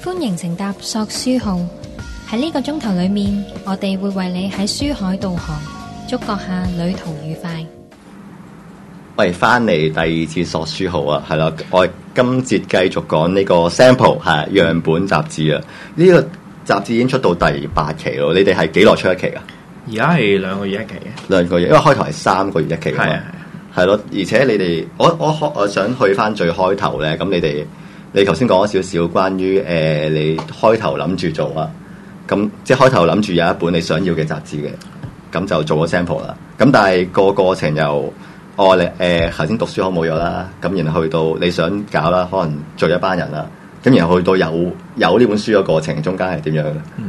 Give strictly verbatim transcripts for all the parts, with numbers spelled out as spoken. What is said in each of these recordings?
歡迎乘搭索書號，喺呢個鐘頭裏面，我哋會為你喺書海導航，觸覺下旅途愉快。 喂，翻嚟第二次索書號啊，係啦，我哋今節繼續講呢個 sample 係樣本雜誌啊。呢、這個雜誌已經出到第八期咯，你哋係幾耐出一期啊？ 而家係兩個月一期嘅， 兩個月，因為開頭係三個月一期啊嘛。係啊，係咯，而且你哋，我我我想去翻最開頭咧，咁你哋，你頭先講咗少少關於誒、呃，你開頭諗住做啊，咁即係開頭諗住有一本你想要嘅雜誌嘅，咁就做咗 sample 啦。咁但係個過程又。哦，你誒頭先讀書好冇咗啦，咁然後去到你想搞啦，可能聚一班人啦，咁然後去到有有呢本書嘅過程，中間係點樣嘅？嗯，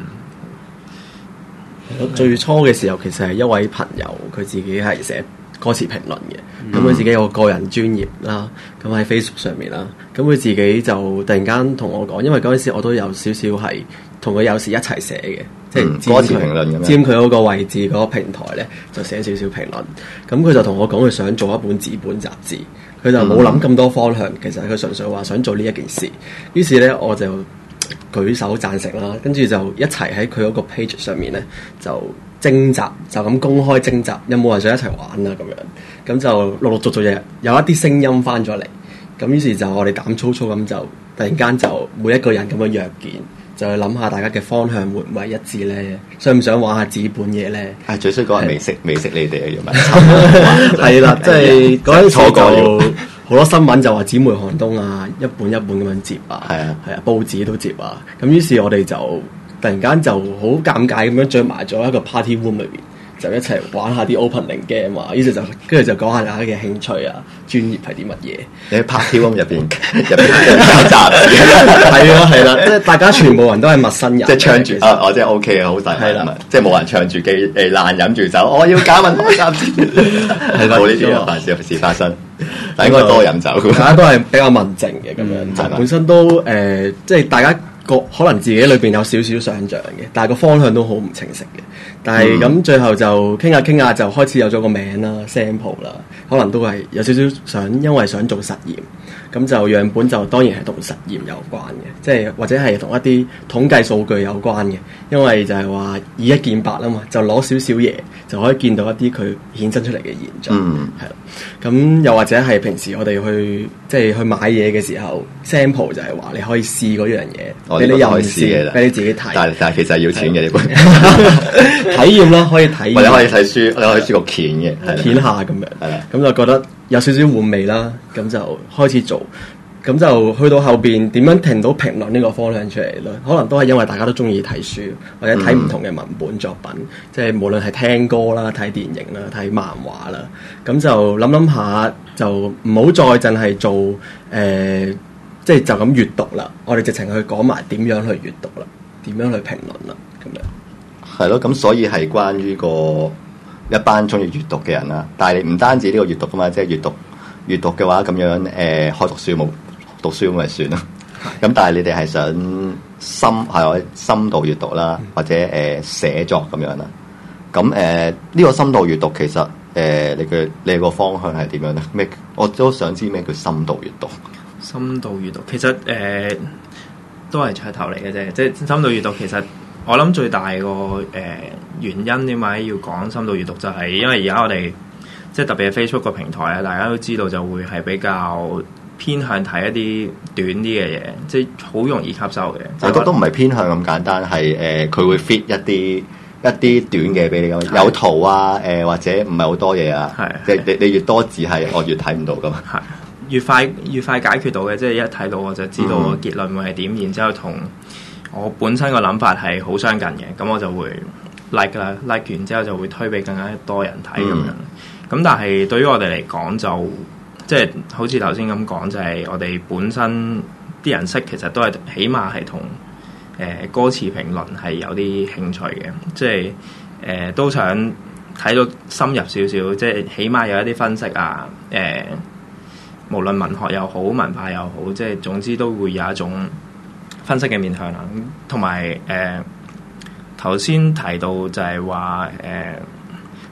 我最初嘅時候其實係一位朋友，佢自己係寫歌詞評論嘅，咁佢、嗯、自己有個人專頁啦，咁喺 Facebook 上面啦，咁佢自己就突然間同我講，因為嗰陣時我都有少少係同佢有時一齊寫嘅。即係歌詞評論咁樣， 佔佢嗰個位置嗰個平台咧，就寫少少評論。咁佢就同我講，佢想做一本紙本雜誌，佢就冇諗咁多方向。其實佢純粹話想做呢一件事。於是咧，我就舉手贊成啦。跟住就一齊喺佢嗰個 page 上面咧，就徵集，就咁公開徵集，有冇人想一齊玩啊？咁樣咁就陸陸續續有有一啲聲音翻咗嚟。咁於是就我哋膽粗粗咁就突然間就每一個人咁樣約見。就去諗下大家嘅方向會唔會係一致咧？想唔想玩下紙本嘢咧？ 係最衰嗰係未識未識你哋嘅，要問。係啦，即係嗰陣時就好多新聞就話姊妹寒冬啊，一本一本咁樣接啊，係啊，係啊，報紙都接啊。咁於是我哋就突然間就好尷尬咁樣聚埋咗一個 party room 裏邊，就一齊玩下啲 opening game 啊。於是就跟住就講下大家嘅興趣啊、專業係啲乜嘢。 你喺 party room 入邊入邊交集， 係啊係啦，即係大家全部人都係陌生人， 即係唱住啊，我即係 OK 啊，好大係啦，即係冇人唱住機誒爛飲住酒，我要搞文學雜誌，係冇呢啲啊，事事發生，但應該多飲酒， 大家都係比較文靜嘅咁樣，就本身都誒，即係大家個可能自己裏邊有少少想像嘅，但係個方向都好唔清晰嘅。但係咁、嗯、最後就傾下傾下就開始有咗個名啦 sample 啦，可能都係有少少想，因為想做實驗，咁就樣本就當然係同實驗有關嘅，即係或者係同一啲統計數據有關嘅，因為就係話以一見百啊嘛，就攞少少嘢就可以見到一啲佢衍生出嚟嘅現象，係啦、嗯。咁又或者係平時我哋去即係去買嘢嘅時候 sample 就係話你可以試嗰樣嘢，俾、哦、你又試，俾你自己睇。但係但係其實係要錢嘅呢本。 體驗啦，可以體驗， 或者可以睇書，你可以書個鉗嘅， 鉗下咁樣，係啦，咁就覺得有少少玩味啦，咁就開始做，咁就去到後邊點樣停到評論呢個方向出嚟咧？可能都係因為大家都中意睇書，或者睇唔同嘅文本作品，嗯、即係無論係聽歌啦、睇電影啦、睇漫畫啦，咁就諗諗下，就唔好再淨係做誒、呃，即係就咁閱讀啦。我哋直情去講埋點樣去閱讀啦，點樣去評論啦，咁樣。係咯，咁所以係關於個一班中意閱讀嘅人啦。但係唔單止呢個閱讀噶嘛，即係閱讀閱讀嘅話，咁樣誒、呃、開讀書冇讀書咁咪算咯。咁但係你哋係想深係深度閱讀啦，或者誒、呃、寫作咁樣啦。咁誒呢個深度閱讀其實誒、呃、你嘅你個方向係點樣咧？咩我都想知咩叫深度閱讀。 深度閱讀其實誒、呃、都係噱頭嚟嘅啫，即係深度閱讀其實。我諗最大個誒、呃、原因點解要講深度閱讀，就係因為而家我哋即係特別係 Facebook 個平台啊，大家都知道就會係比較偏向睇一啲短啲嘅嘢，即係好容易吸收嘅。 我覺得都唔係偏向咁簡單，係誒佢會 fit 一啲一啲短嘅俾你咁，的有圖啊誒、呃、或者唔係好多嘢啊，即係你你越多字係我越睇唔到噶嘛。係越快越快解決到嘅，即係一睇到我就知道個結論會係點，嗯、然之後同我本身個諗法係好相近嘅，咁我就會 like 啦 ，like 完之後就會推俾更加多人睇咁、嗯、樣。咁但係對於我哋嚟講就即係好似頭先咁講，就係、是、我哋本身啲人識其實都係起碼係同誒歌詞評論係有啲興趣嘅，即係誒、呃、都想睇到深入少少，即係起碼有一啲分析啊，誒、呃、無論文學又好，文化又好，即係總之都會有一種分析嘅面向啦，同埋誒頭先提到就係話誒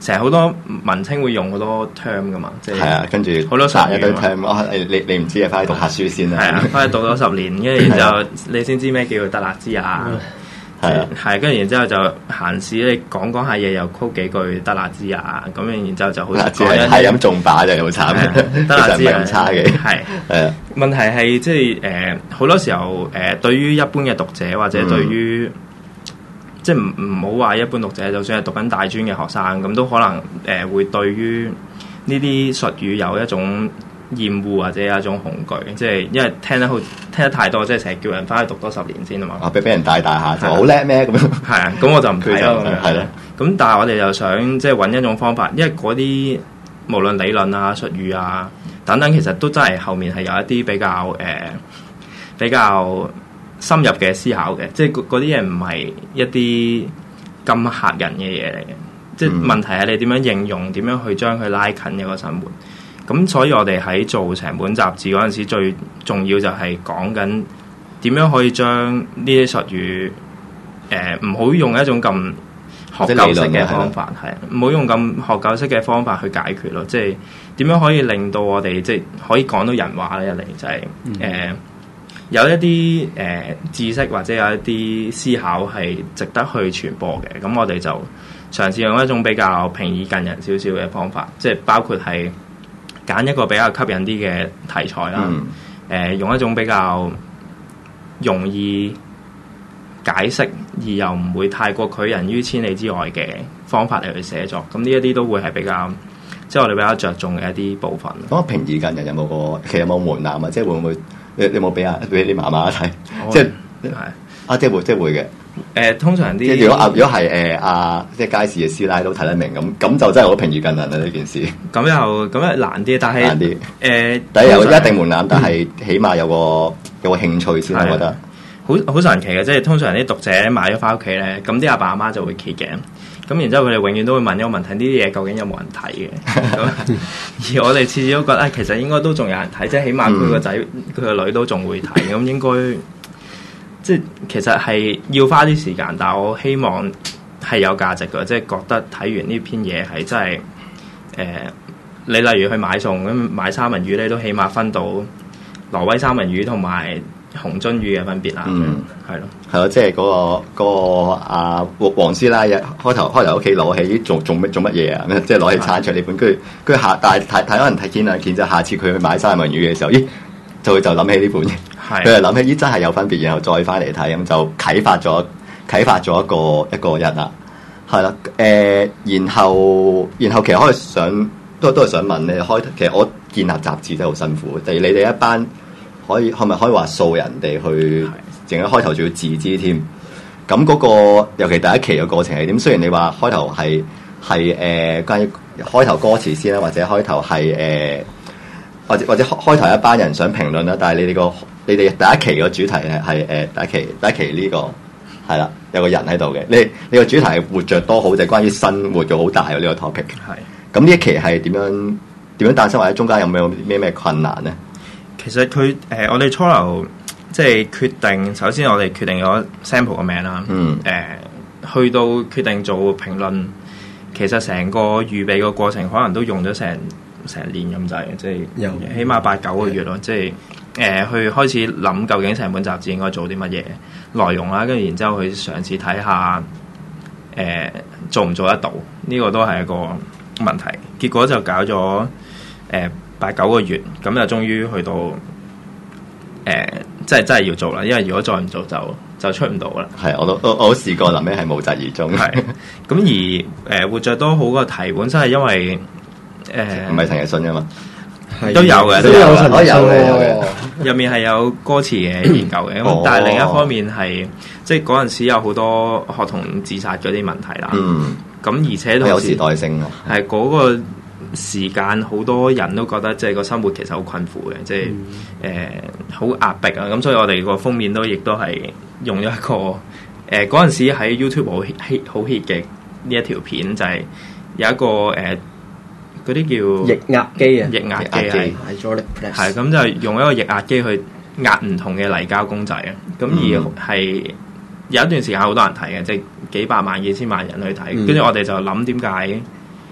成日好多文青會用好多 term 噶嘛，即係係啊，跟住好多查一堆 term，哦，你你唔知啊，翻去讀下書先啦。 係啊，翻去讀咗十年，跟住就你先知咩叫德勒茲啊。係啊，係跟住然之後就閒時你講講下嘢，又 quote 幾句德勒茲啊，咁樣然之後就好似係係咁中把就好慘嘅， 德勒茲咁差嘅。係係啊， 問題係即係誒好多時候誒、呃、對於一般嘅讀者或者對於、嗯、即係唔唔好話一般讀者，就算係讀緊大專嘅學生，咁都可能誒、呃、會對於呢啲術語有一種厭惡或者有一種恐懼，即係因為聽得好聽得太多，即係成日叫人翻去讀多十年先啊嘛。啊， 俾俾人帶大下就好叻咩咁樣？ 係啊，咁我就唔睇咯。 係咯。 咁但係我哋又想即係揾一種方法，因為嗰啲無論理論啊、術語啊等等，其實都真係後面係有一啲比較誒、呃、比較深入嘅思考嘅，即係嗰啲嘢唔係一啲咁嚇人嘅嘢嚟嘅。即係問題係你點樣應用，點樣去將佢拉近一個生活。咁所以我哋喺做成本雜誌嗰陣時，最重要就係講緊點樣可以將呢啲術語誒唔好用一種咁學究式嘅方法，係唔好用咁學究式嘅方法去解決咯。即係點樣可以令到我哋即係可以講到人話咧？一嚟就係、是、誒、嗯呃、有一啲誒、呃、知識或者有一啲思考係值得去傳播嘅。咁我哋就嘗試用一種比較平易近人少少嘅方法，即係包括係揀一個比較吸引啲嘅題材啦，誒、嗯呃、用一種比較容易解釋而又唔會太過拒人於千里之外嘅方法嚟去寫作，咁呢一啲都會係比較即係我哋比較着重嘅一啲部分。 咁平易近人有冇個其實有冇門檻啊？即係會唔會你你有冇俾啊俾啲媽媽睇？即係係啊，即係會即係會嘅。 誒、呃、通常啲如果啊，如果係誒阿即係街市嘅師奶都睇得明咁，咁就真係好平易近人啦呢件事。 咁又咁又難啲，但係難啲誒，呃、 但係有一定門檻，但係起碼有個有個興趣先，我覺得好好神奇嘅。即係通常啲讀者買咗翻屋企咧，咁啲阿爸阿媽就會揭嘅。咁然之後佢哋永遠都會問一個問題：呢啲嘢究竟有冇人睇嘅？而我哋次次都覺得、哎、其實應該都仲有人睇，即係起碼佢個仔佢個女都仲會睇，咁應該。即係其實係要花啲時間，但係我希望係有價值嘅，即係覺得睇完呢篇嘢係真係誒、呃，你例如去買餸咁買三文魚，你都起碼分到挪威三文魚同埋紅鱒魚嘅分別啦。嗯，係咯， 係咯，即係嗰、嗰個、嗰個阿黃師奶開頭開頭屋企攞起做做乜做乜嘢啊？即係攞起餐桌呢本，跟住跟住下但係睇睇可能睇見兩件就下次佢去買三文魚嘅時候，咦就會就諗起呢本嘢。佢就諗起咦真係有分別，然後再翻嚟睇，咁就啟發咗啟發咗一個一個人啦，係啦，誒、呃，然後然後其實可以想都都係想問你開，其實我建立雜誌真係好辛苦，例如你哋一班可以係咪可以話掃人哋去，淨係開頭仲要自資添，咁嗰、那個尤其第一期嘅過程係點？雖然你話開頭係係誒關於開頭歌詞先啦，或者開頭係誒或者或者開頭一班人想評論啦，但係你哋個你哋第一期嘅主題係係誒第一期第一期呢、這個係啦，有個人喺度嘅。你你個主題係活着多好，就係、是、關於生活嘅好大嘅呢、這個 topic。係咁呢一期係點樣點樣誕生，或者中間有冇咩咩困難咧？ 其實佢誒、呃、我哋初頭即係決定，首先我哋決定咗 sample 個名啦。嗯。誒、呃，去到決定做評論，其實成個預備個過程可能都用咗成成年咁滯，即係有起碼八九個月咯，即係。誒、呃、去開始諗究竟成本雜誌應該做啲乜嘢內容啦，跟住然之後去嘗試睇下誒、呃、做唔做得到，呢、這個都係一個問題。結果就搞咗誒八九個月，咁就終於去到誒、呃、即係真係要做啦。因為如果再唔做就就出唔到啦。係，我都我我都試過，臨尾係無疾而終。係咁而誒、呃、活着都好個題本身係因為誒唔係陳奕迅㗎嘛。都有嘅，都有嘅，都有嘅。入面係有歌詞嘅研究嘅，咁、哦、但係另一方面係，即係嗰陣時有好多學童自殺嗰啲問題啦。嗯，咁而且同時有時代性啊，係嗰個時間好多人都覺得即係個生活其實好困苦嘅，即係誒好壓迫啊。咁所以我哋個封面都亦都係用咗一個誒嗰陣時喺 YouTube 好 hit 好 hit 嘅呢一條片，就係、是、有一個誒。呃嗰啲叫液壓機啊，液壓機係係咁就用一個液壓機去壓唔同嘅泥膠公仔啊。咁、嗯、而係有一段時間好多人睇嘅，即係幾百萬幾千萬人去睇。跟住、嗯、我哋就諗點解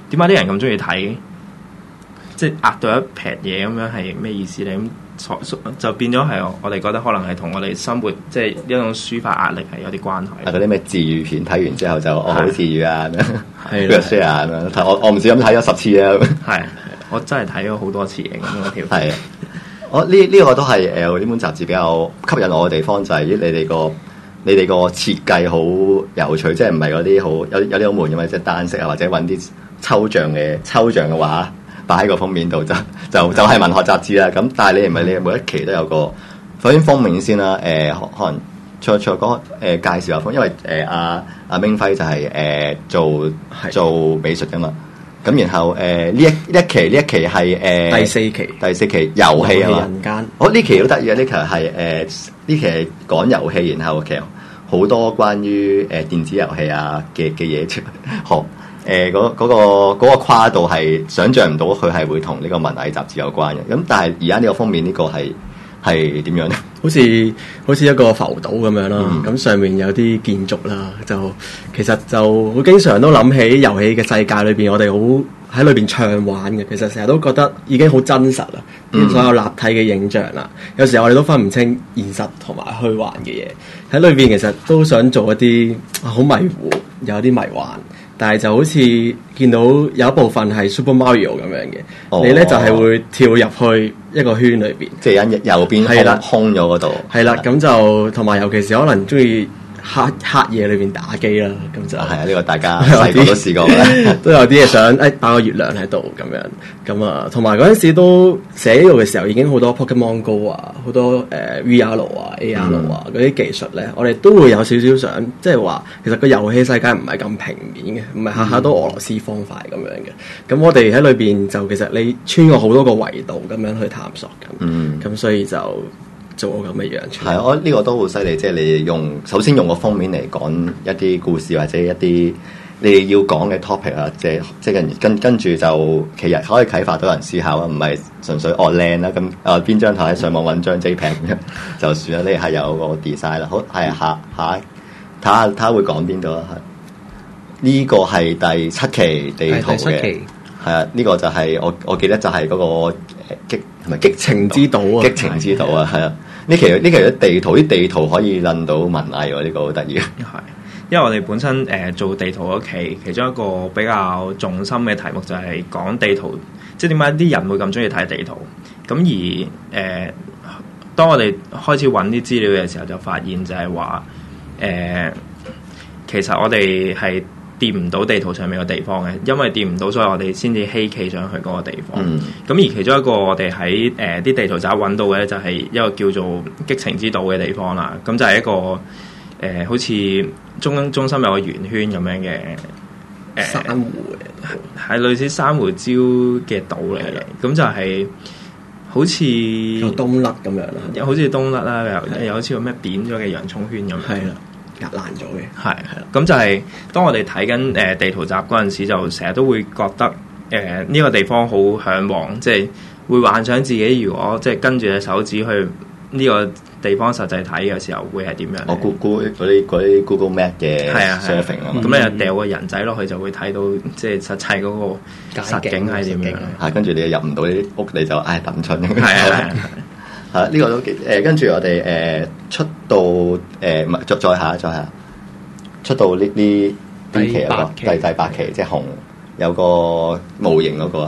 點解啲人咁中意睇？即係壓到一撇嘢咁樣係咩意思咧？咁就變咗係我哋覺得可能係同我哋生活即係一種抒發壓力係有啲關係。 係嗰啲咩治癒片睇完之後就我好治癒啊， 係跟住 share 啊，睇我我唔知咁睇咗十次啊。 係，我真係睇咗好多次嘅咁嗰條。 係，我呢呢個都係誒呢本雜誌比較吸引我嘅地方，就係於你哋個你哋個設計好有趣，即係唔係嗰啲好有有啲好悶嘅嘛，即係單色啊，或者揾啲抽象嘅抽象嘅畫。擺喺個封面度就就就係文學雜誌啦，咁但係你唔係你每一期都有個，首先封面先啦，誒、呃、可能再再講誒介紹下封，因為誒阿阿明輝就係、是、誒、呃、做做美術噶嘛，咁然後誒呢、呃、一一期呢一期係誒、呃、 第四期第四期遊戲啊嘛， 人間， 我呢、哦、期好得意啊，呢期係誒呢期係講遊戲，然後其實好多關於誒、呃、電子遊戲啊嘅嘅嘢學。誒嗰嗰個嗰、嗰個跨度係想像唔到佢係會同呢個文藝雜誌有關嘅，咁但係而家呢個封面呢個係係點樣咧？ 好似好似一個浮島咁樣啦，咁、嗯、上面有啲建築啦，就其實就好經常都諗起遊戲嘅世界裏邊，我哋好喺裏邊暢玩嘅。其實成日都覺得已經好真實啦，啲、嗯、所有立體嘅影像啦，有時候我哋都分唔清現實同埋虛幻嘅嘢喺裏邊。其實都想做一啲好迷糊，有啲迷幻。但係就好似見到有一部分係 Super Mario 咁樣嘅，哦、你咧就係、是、會跳入去一個圈裏邊， 即係喺右邊係啦，空咗嗰度。係啦， 咁就同埋尤其是可能中意黑黑夜裏邊打機啦，咁就係啊，呢、這個大家細個都試過啦， 都有啲嘢想誒擺個月亮喺度咁樣，咁啊，同埋嗰陣時都寫呢度嘅時候已經好多 Pokemon Go 啊，好多誒、呃、V R 啊、A R 啊嗰啲、嗯、技術咧，我哋都會有少少想，即係話其實個遊戲世界唔係咁平面嘅，唔係下下都俄羅斯方塊咁樣嘅，咁、嗯、我哋喺裏邊就其實你穿過好多個維度咁樣去探索咁，咁、嗯、所以就。做咁嘅樣出嚟， 係我呢個都好犀利，即係你用首先用個封面嚟講一啲故事或者一啲你要講嘅 topic 啊，即係即係跟跟跟住就其實可以啟發到人思考啊，唔係純粹哦靚啦咁啊邊張台上網揾張 JPEG 咁樣就算啦，你係有個 design 啦，好係下下睇下睇下會講邊度啊？呢個係第七期地圖嘅，係啊，呢個就係我我記得就係嗰個激係咪激情之島啊？激情之島啊，係啊。呢期呢期啲地圖啲地圖可以論到文藝喎，呢個好得意。係， 因為我哋本身誒、呃、做地圖嗰期，其中一個比較重心嘅題目就係講地圖，即係點解啲人會咁中意睇地圖。咁而誒、呃，當我哋開始揾啲資料嘅時候，就發現就係話誒，其實我哋係掂唔到地圖上面嘅地方嘅，因為掂唔到，所以我哋先至希冀上去嗰個地方。咁、嗯、而其中一個我哋喺誒啲地圖集揾到嘅咧，就係一個叫做激情之島嘅地方啦。咁就係一個誒、呃，好似中中心有個圓圈咁樣嘅誒、呃、 珊瑚嘅， 係類似珊瑚礁嘅島嚟嘅。咁的就係好似有冬甩咁樣啦， 又好似冬甩啦，又的又好似個咩扁咗嘅洋葱圈咁。 係啦。壓爛咗嘅， 係係啦，咁就係當我哋睇緊誒地圖集嗰陣時，就成日都會覺得誒呢、呃這個地方好嚮往，即係會幻想自己如果即係跟住隻手指去呢個地方實際睇嘅時候，會係點樣？ 我估估嗰啲嗰啲 Google Map 嘅 surfing 啊， 咁你又掉個人仔落去，就會睇到即係實際嗰個實景係點樣？ 係跟住你又入唔到啲屋，你就唉揼春。 係啊。 係呢、這個都幾誒，跟住我哋誒、呃、出到誒唔係再再下再下出到呢呢邊期啊，第第八期即係紅有個模型嗰、那個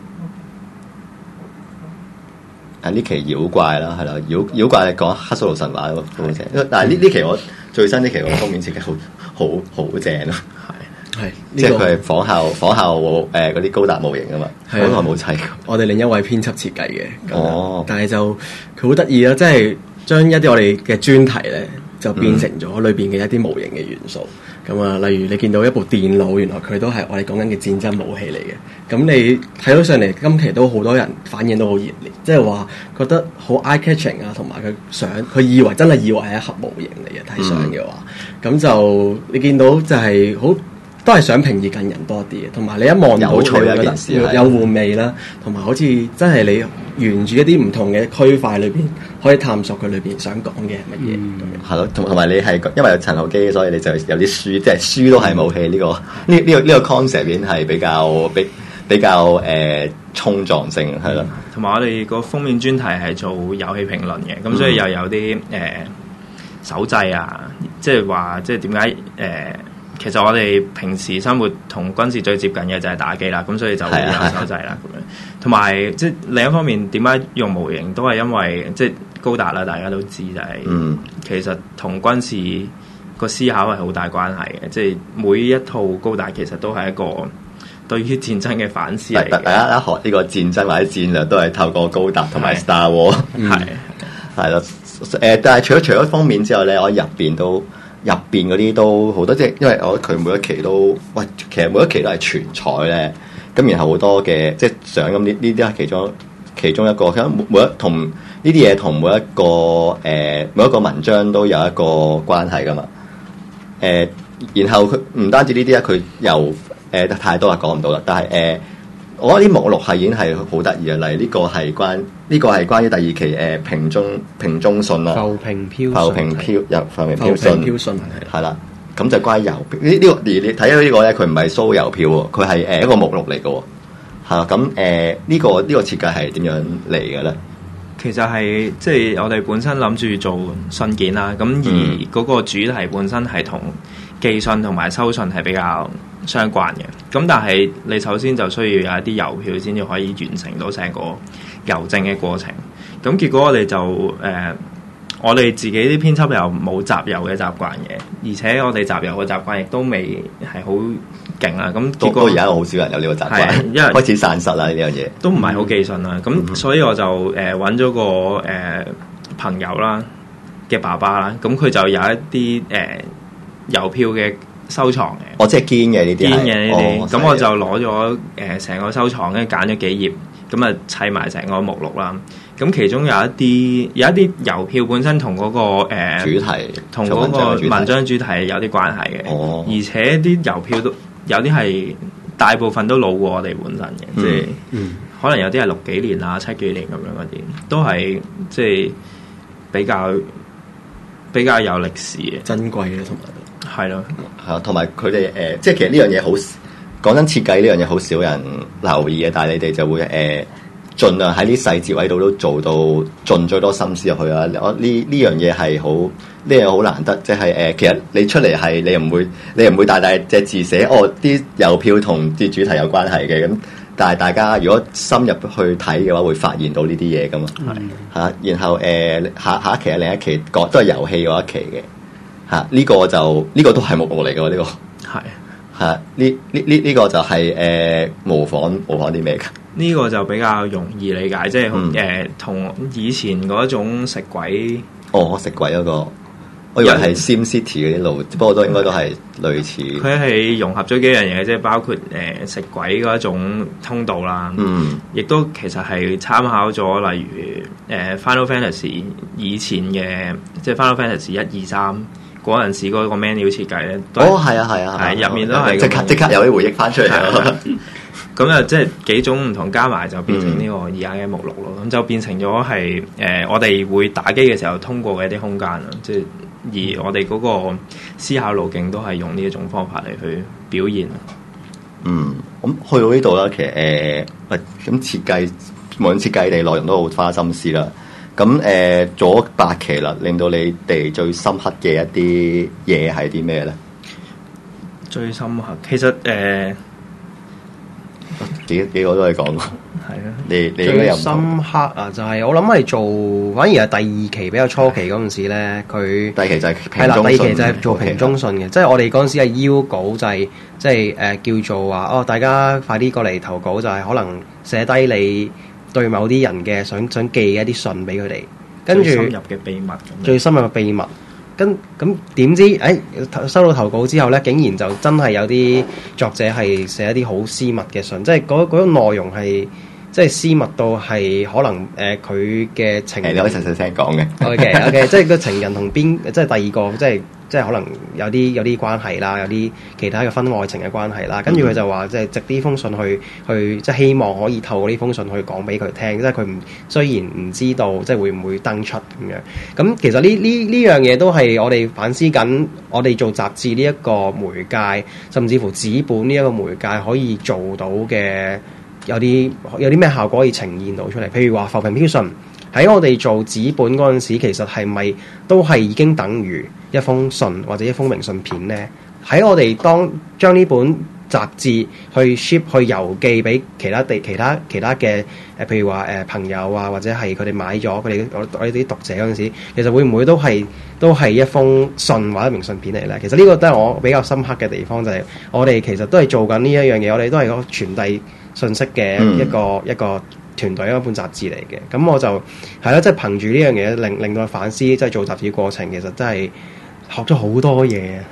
啊，呢期妖怪啦係啦，妖妖怪係講克蘇魯神話嗰個封面，但係呢呢期我最新呢期個封面設計好好好正咯。 係， 即係佢係仿效仿效誒嗰啲高達模型啊嘛，好耐冇砌。 我哋另一位編輯設計嘅， 哦， 但係就佢好得意啦，即係將一啲我哋嘅專題咧，就變成咗裏邊嘅一啲模型嘅元素。咁啊、嗯，例如你見到一部電腦，原來佢都係我哋講緊嘅戰爭武器嚟嘅。咁你睇到上嚟，今期都好多人反應都好熱烈，即係話覺得好 eye catching 啊，同埋佢想佢以為真係以為係一盒模型嚟嘅，睇相嘅話，咁、嗯、就你見到就係好。都係想平易近人多啲嘅，同埋你一望到佢覺得有玩味啦，同埋好似真係你沿住一啲唔同嘅區塊裏邊，可以探索佢裏邊想講嘅係乜嘢咁樣。 係咯，同同埋你係因為有陳浩基，所以你就有啲書，即係書都係武器呢個呢呢個呢個 concept 面係比較比比較誒、呃、衝撞性係咯。 同埋我哋個封面專題係做遊戲評論嘅，咁所以又有啲誒、呃、手掣啊，即係話即係點解誒？其實我哋平時生活同軍事最接近嘅就係打機啦，咁所以就會有手掣啦咁樣。同埋即係另一方面，點解用模型都係因為即係高達啦，大家都知就係、是嗯、其實同軍事個思考係好大關係嘅。即係每一套高達其實都係一個對於戰爭嘅反思嚟嘅。 大家一學呢個戰爭或者戰略都係透過高達同埋 Star War 係係咯。誒，但係除咗除咗封面之外咧，我入邊都。入邊嗰啲都好多，即係因為我覺得佢每一期都，喂，其實每一期都係全彩咧，咁然後好多嘅即係相咁呢呢啲係其中其中一個，咁每一同呢啲嘢同每一個誒、呃、每一個文章都有一個關係噶嘛，誒、呃，然後佢唔單止呢啲咧，佢又誒、呃、太多啦講唔到啦，但係誒、呃，我覺得啲目錄係已經係好得意啊，例如呢個係關。呢個係關於第二期誒瓶中瓶中信啦， 浮萍飄浮萍飄入浮萍飄信飄信係啦，咁就關於郵票呢呢個而你睇到呢個咧，佢唔係蘇郵票喎，佢係誒一個目錄嚟嘅喎，係啦，咁誒呢個呢個設計係點樣嚟嘅咧？ 其實係即係我哋本身諗住做信件啦，咁而嗰個主題本身係同寄信同埋收信係比較相關嘅，咁但係你首先就需要有一啲郵票先至可以完成到成個郵政嘅過程。咁結果我哋就誒、呃，我哋自己啲編輯又冇集郵嘅習慣嘅，而且我哋集郵嘅習慣亦都未係好勁啦。咁結果而家好少人有呢個習慣，因為開始散失啦呢樣嘢， 都唔係好寄信啦。咁、嗯、所以我就誒揾咗個誒、呃、朋友啦嘅爸爸啦，咁佢就有一啲誒、呃、郵票嘅收藏嘅， 哦，即係堅嘅呢啲， 堅嘅呢啲，咁、哦、我就攞咗誒成個收藏，跟住揀咗幾頁，咁啊砌埋成個目錄啦。咁其中有一啲有一啲郵票本身同嗰、那個、呃、 主題， 同嗰個文章主題有啲關係嘅， 哦、 而且啲郵票都有啲係大部分都老過我哋本身嘅，即係、嗯、可能有啲係六幾年啊、七幾年咁樣嗰啲，都係即係比較比較有歷史嘅、 珍貴嘅同埋。 係咯， 係啊，同埋佢哋誒，即係其實呢樣嘢好講真，設計呢樣嘢好少人留意嘅，但係你哋就會誒、呃，盡量喺啲細節位度都做到盡最多心思入去啊！我呢呢樣嘢係好呢樣好難得，即係誒，其實你出嚟係你又唔會，你又唔會大大隻字寫哦，啲郵票同啲主題有關係嘅咁，但係大家如果深入去睇嘅話，會發現到呢啲嘢噶嘛，係嚇、啊，然後誒、呃、下下一期另一期講都係遊戲嗰一期嘅。嚇！呢、啊這個就呢、這個都係目錄嚟嘅喎，呢、這個係嚇呢呢呢呢個就係、是、誒、呃、模仿模仿啲咩㗎？ 呢個就比較容易理解，即係誒同以前嗰種食鬼哦，食鬼嗰、那個，我以為係 Sim City 嗰啲路，不過都應該都係類似。 佢係融合咗幾樣嘢，即係包括誒、呃、食鬼嗰一種通道啦， 嗯，亦都其實係參考咗例如誒、呃、Final Fantasy 以前嘅，即係 Final Fantasy 一二三。嗰陣時嗰個 menu 設計咧， 哦係啊係啊， 係入面都係即刻即刻有啲回憶翻出嚟。 咁啊，即係幾種唔同加埋就變成呢個而家嘅目錄咯。咁、嗯、就變成咗係誒，我哋會打機嘅時候通過嘅一啲空間啊。即係而我哋嗰個思考路徑都係用呢一種方法嚟去表現。 嗯，咁去到呢度啦，其實誒，喂、呃，咁設計無論設計地內容都好花心思啦。咁誒、呃、做咗八期啦，令到你哋最深刻嘅一啲嘢係啲咩咧？ 最深刻其實誒、呃、 幾幾個都係講過， 係啊， 你你應該有最深刻啊，就係、是、我諗係做，反而係第二期比較初期嗰陣時咧，佢第二期就係係啦，第二期就係做瓶中信嘅，的即係我哋嗰陣時係邀稿就係即係誒叫做話哦，大家快啲過嚟投稿，就係、是、可能寫低你對某啲人嘅想想寄一啲信俾佢哋，跟住最深入嘅秘密， 最深入嘅秘密。跟咁點知？誒、哎、收到投稿之後咧，竟然就真係有啲作者係寫一啲好私密嘅信，即係嗰嗰種內容係即係私密到係可能誒佢嘅情人， 你可以細細聲講嘅。 O K O K，即係個情人同邊，即係第二個，即係即係可能有啲有啲關係啦，有啲其他嘅婚外情嘅關係啦。跟住佢就話，即係藉呢封信去去，即係希望可以透過呢封信去講俾佢聽，即係佢唔雖然唔知道，即係會唔會登出咁樣。咁其實呢呢呢樣嘢都係我哋反思緊，我哋做雜誌呢一個媒介，甚至乎紙本呢一個媒介可以做到嘅有啲有啲咩效果可以呈現到出嚟？譬如話浮萍飄信。喺我哋做紙本嗰陣時，其實係咪都係已經等於一封信或者一封明信片呢？喺我哋當將呢本雜誌去 ship 去郵寄俾其他地其他其他嘅誒，譬如話誒、呃、朋友啊，或者係佢哋買咗佢哋我我哋啲讀者嗰陣時，其實會唔會都係都係一封信或者明信片嚟咧？其實呢個都係我比較深刻嘅地方，就係、是、我哋其實都係做緊呢一樣嘢，我哋都係個傳遞信息嘅一個、嗯、一個。團隊一本雜誌嚟嘅，咁我就係咯，即係憑住呢樣嘢令令到反思，即係做雜誌過程，其實真係學咗好多嘢啊！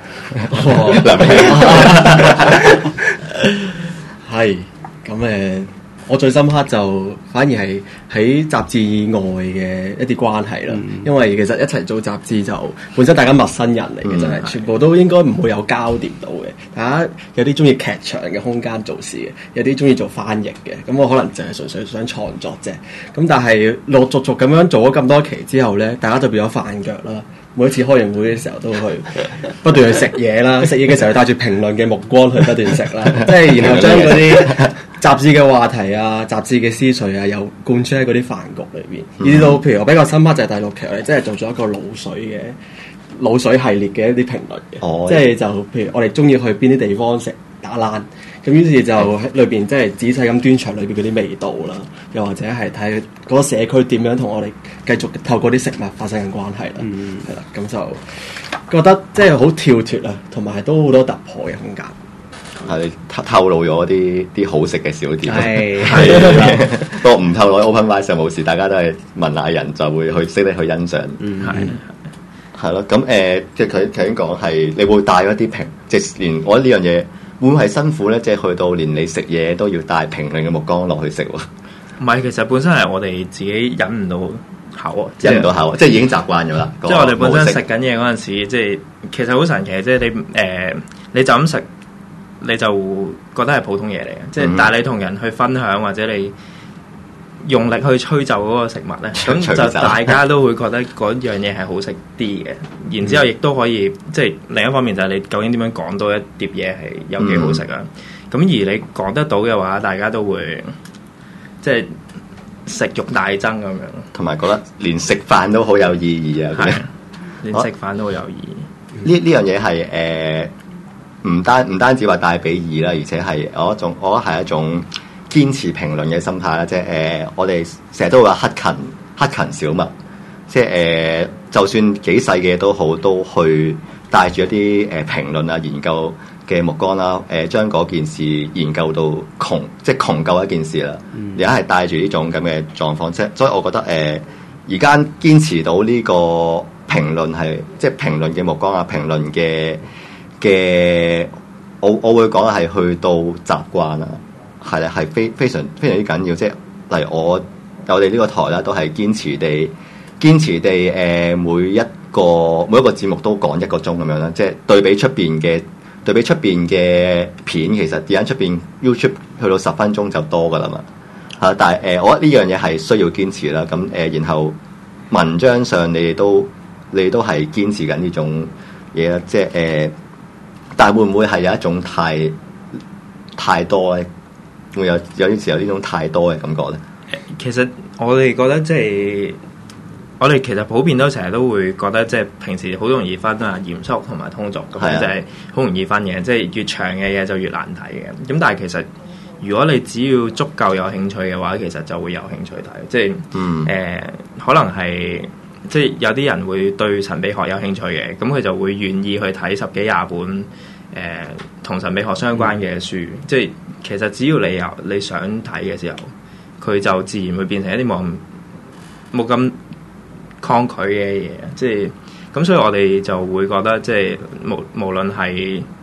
係咁誒，我最深刻就反而係喺雜誌以外嘅一啲關係啦，嗯、因為其實一齊做雜誌就本身大家陌生人嚟嘅，真係、嗯、全部都應該唔會有交疊到嘅。大家有啲中意劇場嘅空間做事嘅，有啲中意做翻譯嘅。咁我可能淨係純粹想創作啫。咁但係陸陸續續咁樣做咗咁多期之後咧，大家就變咗飯腳啦。每一次開完會嘅時候都去不斷去食嘢啦，食嘢嘅時候帶住評論嘅目光去不斷食啦，即係然後將嗰啲雜誌嘅話題啊、雜誌嘅思緒啊，又貫穿喺嗰啲飯局裏邊。以至到譬如我比較深刻就係第六期，我哋真係做咗一個滷水嘅滷水系列嘅一啲評論嘅，哦、即係就譬如我哋中意去邊啲地方食打冷。咁於是就喺裏邊即係仔細咁端詳裏邊嗰啲味道啦，又或者係睇嗰個社區點樣同我哋繼續透過啲食物發生緊關係啦，係啦、嗯，咁就覺得即係好跳脫啊，同埋都好多突破嘅空間。 係透透露咗啲啲好食嘅小店， 係係不過唔透露 open mic 就冇事，大家都係問下人就會去識得去欣賞， 嗯係係咯。咁誒，即係佢頭先講係你會帶咗啲評，即係連我覺得呢樣嘢。會唔會係辛苦咧？即係去到連你食嘢都要帶評論嘅目光落去食喎。 唔係，其實本身係我哋自己忍唔到口， 忍唔到口，即係已經習慣咗啦。 即係我哋本身食緊嘢嗰陣時，即係其實好神奇。即係你誒、呃，你就咁食，你就覺得係普通嘢嚟嘅。即係、嗯、但係你同人去分享或者你用力去吹奏嗰個食物咧，咁就大家都會覺得嗰樣嘢係好食啲嘅。然之後亦都可以，即係另一方面就係你究竟點樣講到一碟嘢係有幾好食啊？咁、嗯、而你講得到嘅話，大家都會即係食慾大增咁樣， 同埋覺得連食飯都好有意義啊！ 係，連食飯都好有意義。 呢呢樣嘢係誒唔單唔單止話帶俾義啦，而且係我一種，我覺得係一種堅持評論嘅心態啦。即係誒、呃，我哋成日都會話克勤克勤小麥，即係誒。呃就算幾細嘅都好，都去帶住一啲誒、呃、評論啊、研究嘅目光啦，誒、呃、將嗰件事研究到窮，即係窮究一件事啦。而家係帶住呢種咁嘅狀況，即係所以我覺得誒而家堅持到呢個評論係，即係評論嘅目光啊、評論嘅嘅，我我會講係去到習慣啦，係啦，係非非常非常之緊要。即係例如我我哋呢個台啦，都係堅持地。堅持地誒、呃、每一個每一個節目都講一個鐘咁樣啦，即係對比出邊嘅對比出邊嘅片，其實而家出邊 YouTube 去到十分鐘就多噶啦嘛嚇，但係誒、呃、我覺得呢樣嘢係需要堅持啦。咁誒、呃、然後文章上你哋都你哋都係堅持緊呢種嘢啦，即係誒、呃，但係會唔會係有一種太太多咧？會有有啲時候呢種太多嘅感覺咧？ 其實我哋覺得即係。我哋其實普遍都成日都會覺得，即係平時好容易分啊，嚴肅同埋通俗咁樣，就係好容易分嘅。即係越長嘅嘢就越難睇嘅。咁但係其實如果你只要足夠有興趣嘅話，其實就會有興趣睇。即係誒、嗯呃，可能係即係有啲人會對神秘學有興趣嘅，咁佢就會願意去睇十幾廿本誒同、呃、神秘學相關嘅書。嗯、即係其實只要你有你想睇嘅時候，佢就自然會變成一啲冇冇咁抗拒嘅嘢，即係咁，所以我哋就會覺得即係無無論係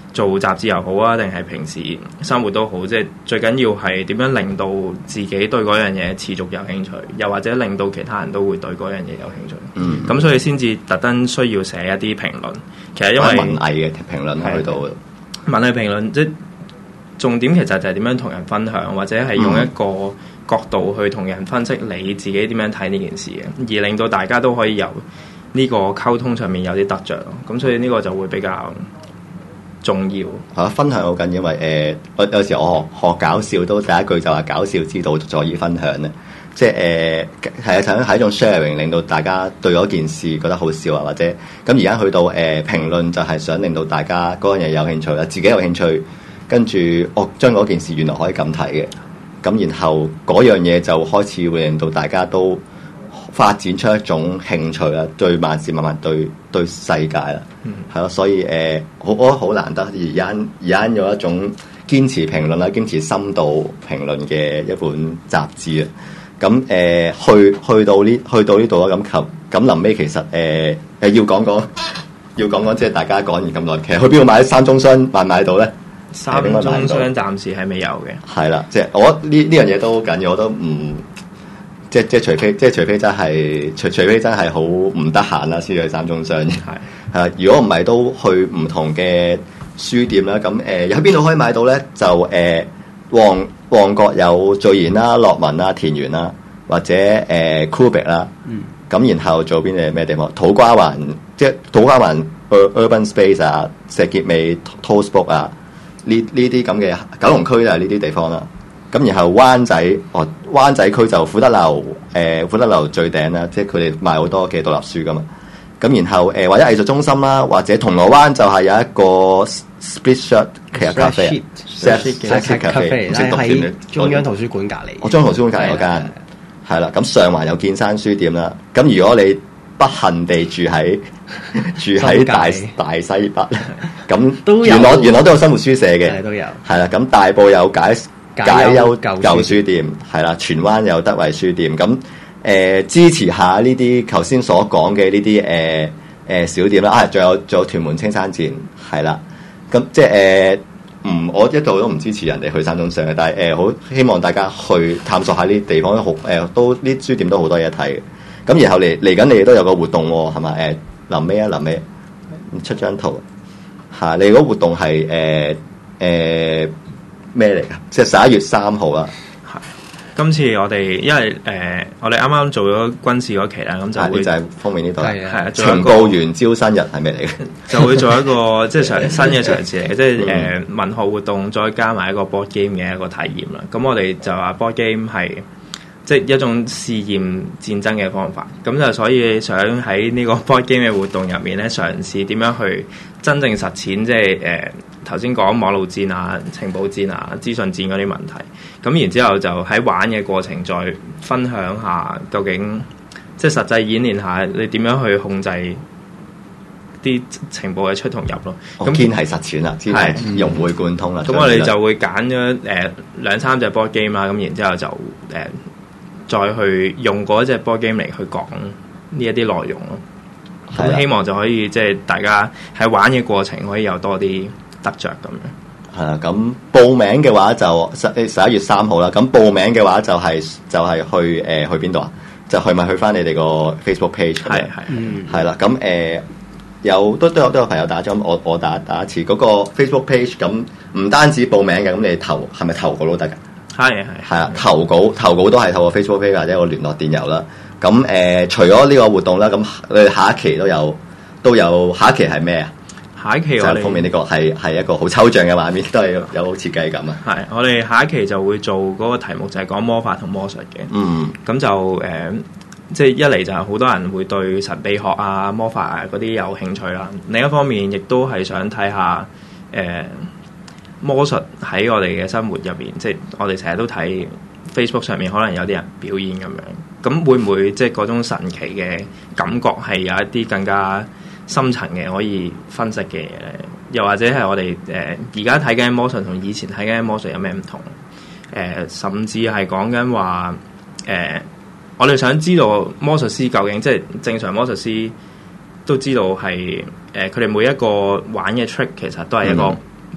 做雜誌又好啊，定係平時生活都好，即係最緊要係點樣令到自己對嗰樣嘢持續有興趣，又或者令到其他人都會對嗰樣嘢有興趣。嗯，咁所以先至特登需要寫一啲評論。其實因為文藝嘅評論去到文藝評論，即係重點其實就係點樣同人分享，或者係用一個角度去同人分析你自己點樣睇呢件事嘅，而令到大家都可以由呢個溝通上面有啲得着咯。咁所以呢個就會比較重要嚇、啊，分享好緊要，因為誒，我、呃、有時我學，學搞笑都第一句就話搞笑之道在於分享咧，即係誒係啊，想係一種 sharing，令到大家對嗰件事覺得好笑啊，或者咁而家去到誒、呃、評論就係想令到大家嗰樣嘢有興趣啦，自己有興趣，跟住我將嗰件事原來可以咁睇嘅，咁然後嗰樣嘢就開始會令到大家都發展出一種興趣啦，對萬事萬物對對世界啦，係咯、嗯，所以誒，我覺得好難得，而家而家有一種堅持評論啦，堅持深度評論嘅一本雜誌啊。咁誒、呃，去去到呢去到呢度啦，咁及咁臨尾其實誒誒、呃、要講講要講講，即係大家講完咁耐，其實去邊度買三中商買唔買到咧？ 三中商暫時係未有嘅。係啦， 即係我呢呢樣嘢都好緊要，我都唔。即即除非即除非真係除除非真係好唔得閒啦，先去三中商。係係啦，如果唔係都去唔同嘅書店啦。咁誒喺邊度可以買到咧？就誒、呃、旺旺角有序言啦、樂文啦、田園啦，或者誒 Kubrick 啦。嗯。咁然後做邊啲咩地方？土瓜灣即土瓜灣 Urban Space 啊、石硤尾 Toast Book 啊，呢呢啲咁嘅九龍區就係呢啲地方啦。咁然後灣仔，哦灣仔區就富德樓，誒富德樓最頂啦，即係佢哋賣好多嘅獨立書噶嘛。咁然後誒、呃、或者藝術中心啦，或者銅鑼灣就係有一個 Split Shirt 其實咖啡 ，Split Cafe 喺中央圖書館隔離。 我中央圖書館隔離嗰間，係啦。咁上環有建山書店啦。咁如果你不幸地住喺住喺大大西北，咁元朗元朗都有生活書社嘅， 都有。 係啦，咁大埔有解。解憂舊書店係啦，荃灣有德惠書店，咁誒、呃、支持下呢啲頭先所講嘅呢啲誒誒小店啦，啊仲有仲有屯門青山店係啦，咁即係誒唔我一度都唔支持人哋去三中商嘅，但係誒好希望大家去探索下呢啲地方，好誒、呃、都呢書店都好多嘢睇嘅，咁然後嚟嚟緊你哋都有個活動喎，係咪誒臨尾啊臨尾出張圖嚇、啊，你嗰個活動係誒誒。呃呃咩嚟噶？即係十一月三號啦。 係今次我哋因為誒、呃，我哋啱啱做咗軍事嗰期啦，咁就會、啊、就係封面呢度係啊， 情報員招新人係咩嚟嘅？ 就會做一個即係嘗新嘅嘗試嚟嘅，即係誒、呃、文學活動，再加埋一個 board game 嘅一個體驗啦。咁我哋就話 board game 係即係一種試驗戰爭嘅方法。咁就所以想喺呢個 board game 嘅活動入面咧，嘗試點樣去真正實踐，即係誒。呃頭先講網路戰啊、情報戰啊、資訊戰嗰啲問題，咁然之後就喺玩嘅過程再分享下，究竟即係實際演練下你點樣去控制啲情報嘅出同入咯。 咁堅係實踐啦，先係融會貫通啦。 咁我哋就會揀咗誒兩三隻 board game 啦，咁然之後就誒、呃、再去用嗰隻 board game 嚟去講呢一啲內容咯。咁希望就可以即係大家喺玩嘅過程可以有多啲得着咁樣。 係啦，咁報名嘅話就十十一月三號啦。咁報名嘅話就係、是、就係、是、去誒、呃、去邊度啊？就去咪去翻你哋個 Facebook page。係係係啦。咁誒、呃、有都都有都有朋友打咗，我我打打一次嗰、那個 Facebook page。咁唔單止報名嘅，咁你投係咪投稿都得㗎？ 係係係啊， 投稿投稿都係透過 Facebook page 或者個聯絡電郵啦。咁誒、呃、除咗呢個活動啦，咁你哋下一期都有都有下一期係咩啊？ 下一期我哋封面呢個係係一個好抽象嘅畫面，都係有有設計感啊。 係，我哋下一期就會做嗰個題目就係講魔法同魔術嘅。嗯，咁就誒、呃，即係一嚟就係好多人會對神秘學啊、魔法啊嗰啲有興趣啦。另一方面，亦都係想睇下誒、呃、魔術喺我哋嘅生活入面，即係我哋成日都睇 Facebook 上面可能有啲人表演咁樣，咁會唔會即係嗰種神奇嘅感覺係有一啲更加深層嘅可以分析嘅嘢咧？又或者係我哋誒而家睇緊魔術同以前睇緊魔術有咩唔同？誒、呃，甚至係講緊話誒，我哋想知道魔術師究竟即係正常魔術師都知道係誒，佢、呃、哋每一個玩嘅 trick 其實都係一個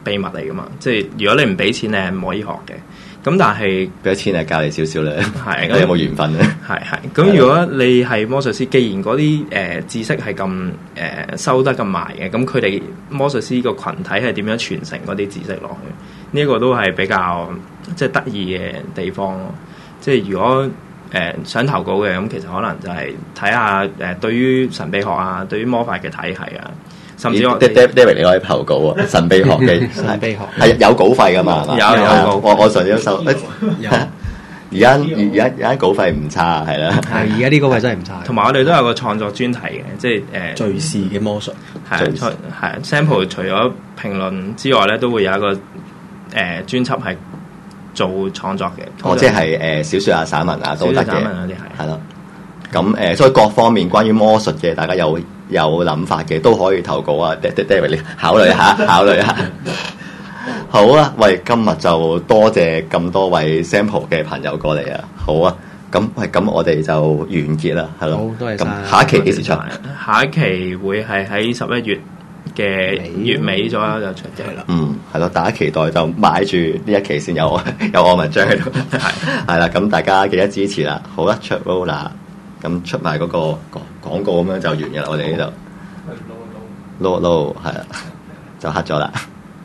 秘密嚟噶嘛。即係如果你唔俾錢，你係唔可以學嘅。咁但係俾咗錢係教你少少咧， 係你有冇緣分咧？ 係係咁，如果你係魔術師，既然嗰啲誒知識係咁誒收得咁埋嘅，咁佢哋魔術師個群體係點樣傳承嗰啲知識落去？呢、這、一個都係比較即係得意嘅地方咯。即係如果誒、呃、想投稿嘅，咁其實可能就係睇下誒對於神秘學啊，對於魔法嘅體系啊。甚至我 David 你可以投稿啊！神秘學嘅神秘學係有稿費噶嘛？ 有有稿， 我我上咗收。而家而家而家稿費唔差，係啦。 係而家啲稿費真係唔差。 同埋我哋都有個創作專題嘅，即係誒敘事嘅魔術。 係係 sample 除咗評論之外咧，都會有一個誒、呃、專輯係做創作嘅。 哦，即係誒小説啊、散文啊都得嘅。 散文嗰啲係。係咯。 咁誒，所以各方面關於魔術嘅，大家有有諗法嘅都可以投稿啊。David 你考慮下，考慮下。好啊，喂，今日就多謝咁多位 sample 嘅朋友過嚟啊。好啊，咁喂，咁我哋就完結啦，係咯。 好，多謝晒。 咁下一期幾時出？ 下一期會係喺十一月嘅月尾左右就出嘅啦。 嗯，係咯，大家期待就買住呢一期先有有我文章喺度。係係啦，咁大家記得支持啦。好啦，出 roll 啦。咁出埋嗰個廣告咁樣就完嘅啦，我哋呢度撈撈係啦，就黑咗啦。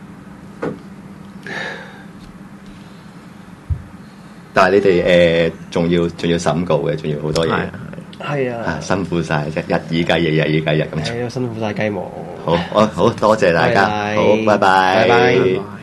但係你哋誒仲要仲要審稿嘅，仲要好多嘢。 係啊， 辛苦晒，即日以繼日，日以繼日咁。 係啊，辛苦晒雞毛。 好，我好多謝大家，好，拜拜。 拜拜。